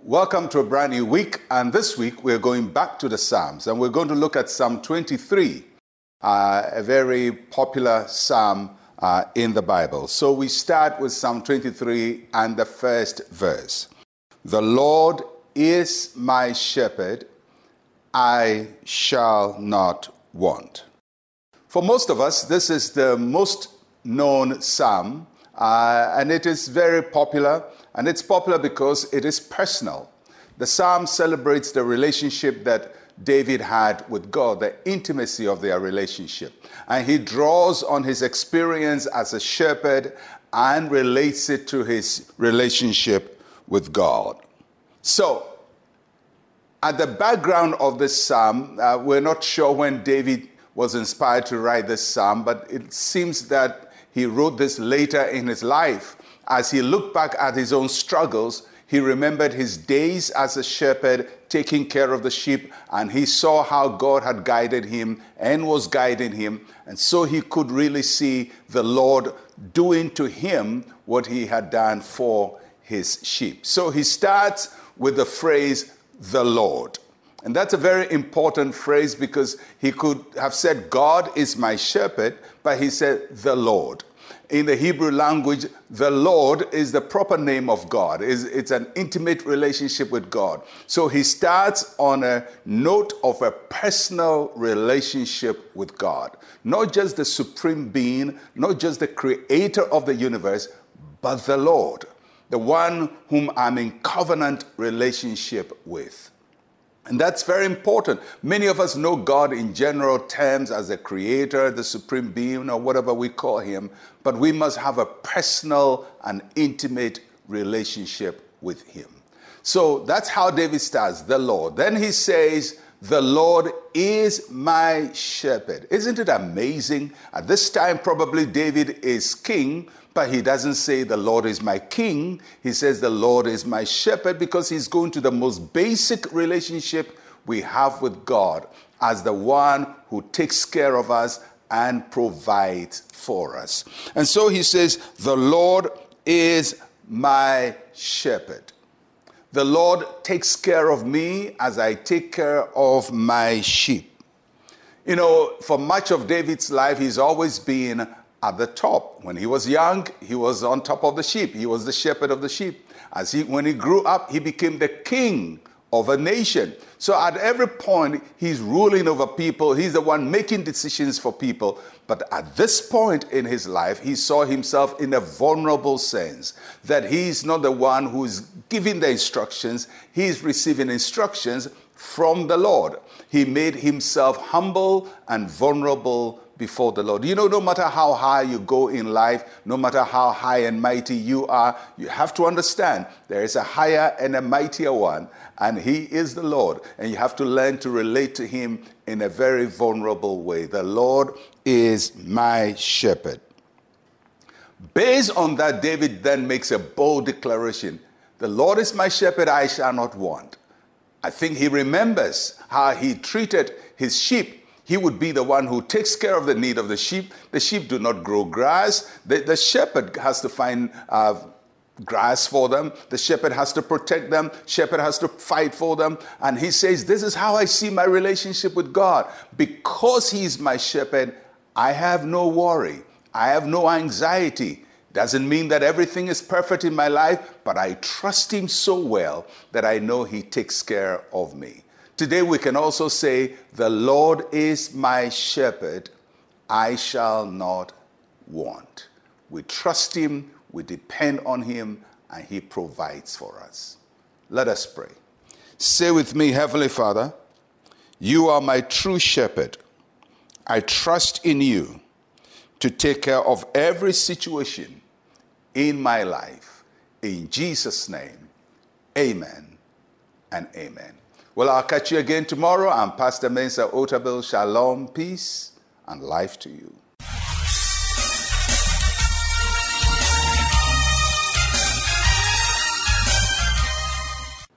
Welcome to a brand new week, and this week we're going back to the Psalms, and we're going to look at Psalm 23, a very popular psalm in the Bible. So we start with Psalm 23 and the first verse. The Lord is my shepherd, I shall not want. For most of us, this is the most known psalm, and it is very popular. And it's popular because it is personal. The psalm celebrates the relationship that David had with God, the intimacy of their relationship. And he draws on his experience as a shepherd and relates it to his relationship with God. So, at the background of this psalm, we're not sure when David was inspired to write this psalm, but it seems that he wrote this later in his life. As he looked back at his own struggles, he remembered his days as a shepherd taking care of the sheep, and he saw how God had guided him and was guiding him. And so he could really see the Lord doing to him what he had done for his sheep. So he starts with the phrase, the Lord. And that's a very important phrase because he could have said, God is my shepherd, but he said, the Lord. In the Hebrew language, the Lord is the proper name of God. It's an intimate relationship with God. So he starts on a note of a personal relationship with God. Not just the supreme being, not just the creator of the universe, but the Lord, the one whom I'm in covenant relationship with. And that's very important. Many of us know God in general terms as the creator, the supreme being, or whatever we call him, but we must have a personal and intimate relationship with him. So that's how David starts, the Lord. Then he says, the Lord is my shepherd. Isn't it amazing? At this time, probably David is king, but he doesn't say the Lord is my king. He says the Lord is my shepherd because he's going to the most basic relationship we have with God as the one who takes care of us and provides for us. And so he says, the Lord is my shepherd. The Lord takes care of me as I take care of my sheep. You know, for much of David's life, he's always been at the top. When he was young, he was on top of the sheep. He was the shepherd of the sheep. When he grew up, he became the king of a nation. So at every point, he's ruling over people. He's the one making decisions for people. But at this point in his life, he saw himself in a vulnerable sense, that he's not the one who's giving the instructions. He's receiving instructions from the Lord. He made himself humble and vulnerable before the Lord. You know, no matter how high you go in life, no matter how high and mighty you are, you have to understand there is a higher and a mightier one, and he is the Lord. And you have to learn to relate to him in a very vulnerable way. The Lord is my shepherd. Based on that, David then makes a bold declaration. The Lord is my shepherd, I shall not want. I think he remembers how he treated his sheep. He would be the one who takes care of the need of the sheep. The sheep do not grow grass. The shepherd has to find grass for them. The shepherd has to protect them. Shepherd has to fight for them. And he says, this is how I see my relationship with God. Because he's my shepherd, I have no worry. I have no anxiety. Doesn't mean that everything is perfect in my life, but I trust him so well that I know he takes care of me. Today we can also say, the Lord is my shepherd, I shall not want. We trust him, we depend on him, and he provides for us. Let us pray. Say with me, Heavenly Father, you are my true shepherd. I trust in you to take care of every situation in my life. In Jesus' name, amen and amen. Well, I'll catch you again tomorrow. I'm Pastor Mensa Otabil. Shalom, peace, and life to you.